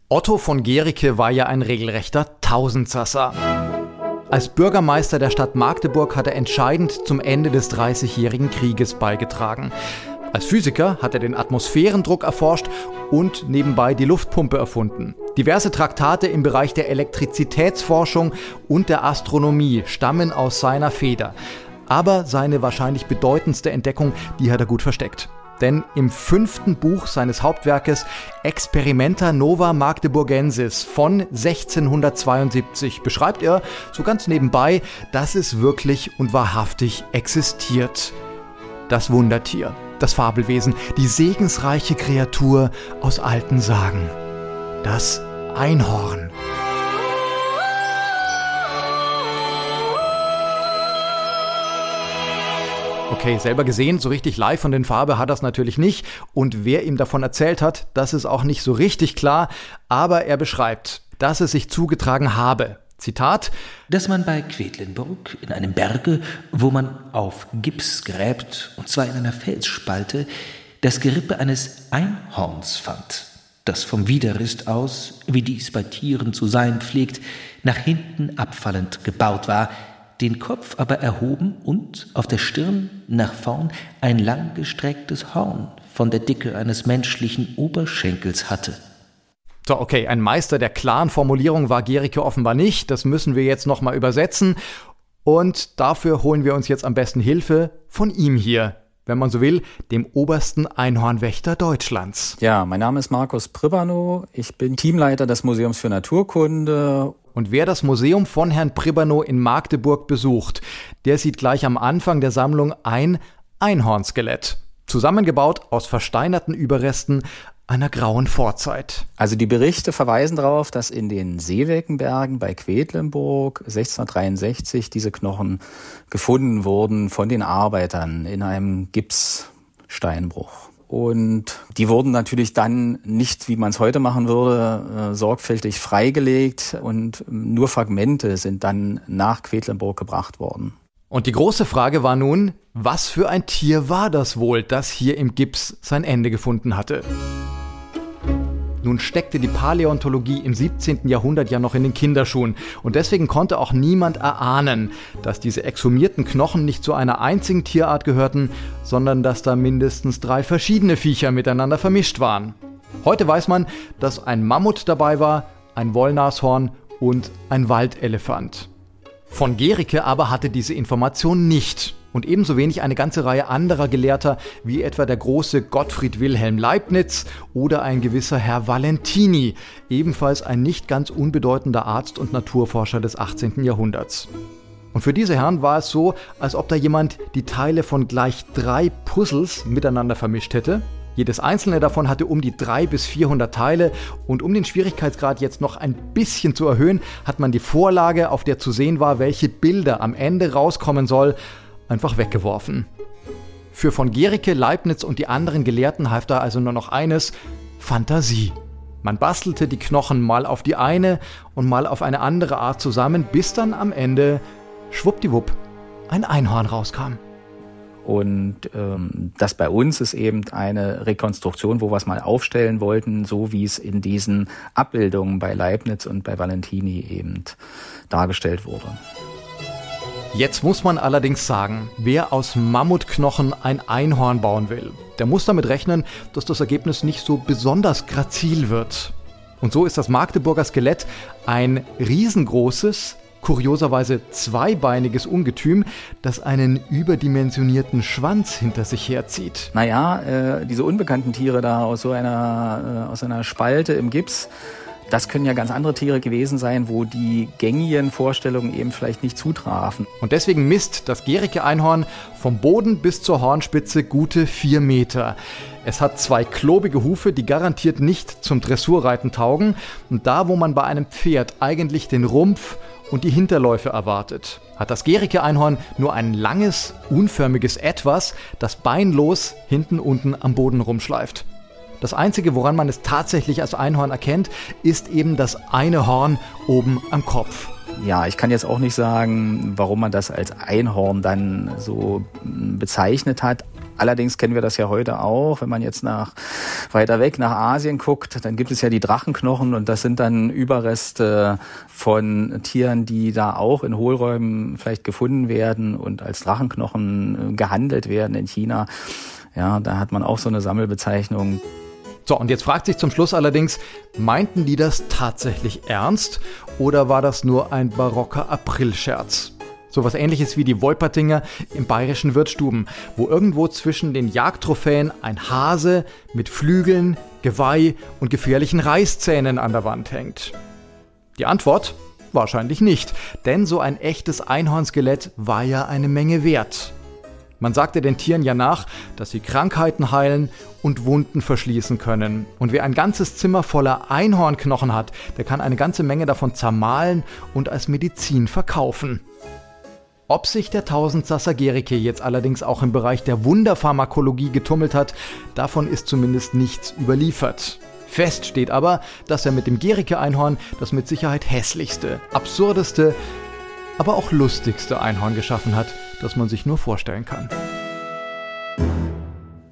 Otto von Guericke war ja ein regelrechter Tausendsasser. Als Bürgermeister der Stadt Magdeburg hat er entscheidend zum Ende des Dreißigjährigen Krieges beigetragen. Als Physiker hat er den Atmosphärendruck erforscht und nebenbei die Luftpumpe erfunden. Diverse Traktate im Bereich der Elektrizitätsforschung und der Astronomie stammen aus seiner Feder. Aber seine wahrscheinlich bedeutendste Entdeckung, die hat er gut versteckt. Denn im 5. Buch seines Hauptwerkes Experimenta Nova Magdeburgensis von 1672 beschreibt er, so ganz nebenbei, dass es wirklich und wahrhaftig existiert. Das Wundertier, das Fabelwesen, die segensreiche Kreatur aus alten Sagen. Das Einhorn. Okay, selber gesehen, so richtig live von den Farbe hat er es natürlich nicht. Und wer ihm davon erzählt hat, das ist auch nicht so richtig klar. Aber er beschreibt, dass es sich zugetragen habe. Zitat: Dass man bei Quedlinburg in einem Berge, wo man auf Gips gräbt, und zwar in einer Felsspalte, das Gerippe eines Einhorns fand, das vom Widerrist aus, wie dies bei Tieren zu sein pflegt, nach hinten abfallend gebaut war, den Kopf aber erhoben und auf der Stirn nach vorn ein langgestrecktes Horn von der Dicke eines menschlichen Oberschenkels hatte. So, okay, ein Meister der klaren Formulierung war Guericke offenbar nicht. Das müssen wir jetzt nochmal übersetzen. Und dafür holen wir uns jetzt am besten Hilfe von ihm hier, wenn man so will, dem obersten Einhornwächter Deutschlands. Ja, mein Name ist Markus Pribbanow. Ich bin Teamleiter des Museums für Naturkunde. Und wer das Museum von Herrn Pribbanow in Magdeburg besucht, der sieht gleich am Anfang der Sammlung ein Einhornskelett. Zusammengebaut aus versteinerten Überresten einer grauen Vorzeit. Also die Berichte verweisen darauf, dass in den Seeweckenbergen bei Quedlinburg 1663 diese Knochen gefunden wurden von den Arbeitern in einem Gipssteinbruch. Und die wurden natürlich dann nicht, wie man es heute machen würde, sorgfältig freigelegt und nur Fragmente sind dann nach Quedlinburg gebracht worden. Und die große Frage war nun, was für ein Tier war das wohl, das hier im Gips sein Ende gefunden hatte? Nun steckte die Paläontologie im 17. Jahrhundert ja noch in den Kinderschuhen und deswegen konnte auch niemand erahnen, dass diese exhumierten Knochen nicht zu einer einzigen Tierart gehörten, sondern dass da mindestens 3 verschiedene Viecher miteinander vermischt waren. Heute weiß man, dass ein Mammut dabei war, ein Wollnashorn und ein Waldelefant. Von Guericke aber hatte diese Information nicht. Und ebenso wenig eine ganze Reihe anderer Gelehrter, wie etwa der große Gottfried Wilhelm Leibniz oder ein gewisser Herr Valentini, ebenfalls ein nicht ganz unbedeutender Arzt und Naturforscher des 18. Jahrhunderts. Und für diese Herren war es so, als ob da jemand die Teile von gleich 3 Puzzles miteinander vermischt hätte. Jedes einzelne davon hatte um die 300 bis 400 Teile und um den Schwierigkeitsgrad jetzt noch ein bisschen zu erhöhen, hat man die Vorlage, auf der zu sehen war, welche Bilder am Ende rauskommen soll, einfach weggeworfen. Für von Guericke, Leibniz und die anderen Gelehrten half da also nur noch eines: Fantasie. Man bastelte die Knochen mal auf die eine und mal auf eine andere Art zusammen, bis dann am Ende, schwuppdiwupp, ein Einhorn rauskam. Und das bei uns ist eben eine Rekonstruktion, wo wir es mal aufstellen wollten, so wie es in diesen Abbildungen bei Leibniz und bei Valentini eben dargestellt wurde. Jetzt muss man allerdings sagen, wer aus Mammutknochen ein Einhorn bauen will, der muss damit rechnen, dass das Ergebnis nicht so besonders grazil wird. Und so ist das Magdeburger Skelett ein riesengroßes, kurioserweise zweibeiniges Ungetüm, das einen überdimensionierten Schwanz hinter sich herzieht. Naja, diese unbekannten Tiere da aus einer Spalte im Gips, das können ja ganz andere Tiere gewesen sein, wo die gängigen Vorstellungen eben vielleicht nicht zutrafen. Und deswegen misst das Guericke-Einhorn vom Boden bis zur Hornspitze gute 4 Meter. Es hat 2 klobige Hufe, die garantiert nicht zum Dressurreiten taugen. Und da, wo man bei einem Pferd eigentlich den Rumpf und die Hinterläufe erwartet, hat das Guericke-Einhorn nur ein langes, unförmiges Etwas, das beinlos hinten unten am Boden rumschleift. Das Einzige, woran man es tatsächlich als Einhorn erkennt, ist eben das eine Horn oben am Kopf. Ja, ich kann jetzt auch nicht sagen, warum man das als Einhorn dann so bezeichnet hat. Allerdings kennen wir das ja heute auch, wenn man jetzt weiter weg nach Asien guckt, dann gibt es ja die Drachenknochen und das sind dann Überreste von Tieren, die da auch in Hohlräumen vielleicht gefunden werden und als Drachenknochen gehandelt werden in China. Ja, da hat man auch so eine Sammelbezeichnung. So, und jetzt fragt sich zum Schluss allerdings, meinten die das tatsächlich ernst oder war das nur ein barocker Aprilscherz? Sowas Ähnliches wie die Wolpertinger im bayerischen Wirtsstuben, wo irgendwo zwischen den Jagdtrophäen ein Hase mit Flügeln, Geweih und gefährlichen Reißzähnen an der Wand hängt. Die Antwort? Wahrscheinlich nicht, denn so ein echtes Einhornskelett war ja eine Menge wert. Man sagte den Tieren ja nach, dass sie Krankheiten heilen und Wunden verschließen können. Und wer ein ganzes Zimmer voller Einhornknochen hat, der kann eine ganze Menge davon zermahlen und als Medizin verkaufen. Ob sich der Tausendsasser Gericke jetzt allerdings auch im Bereich der Wunderpharmakologie getummelt hat, davon ist zumindest nichts überliefert. Fest steht aber, dass er mit dem Gericke-Einhorn das mit Sicherheit hässlichste, absurdeste, aber auch lustigste Einhorn geschaffen hat, das man sich nur vorstellen kann.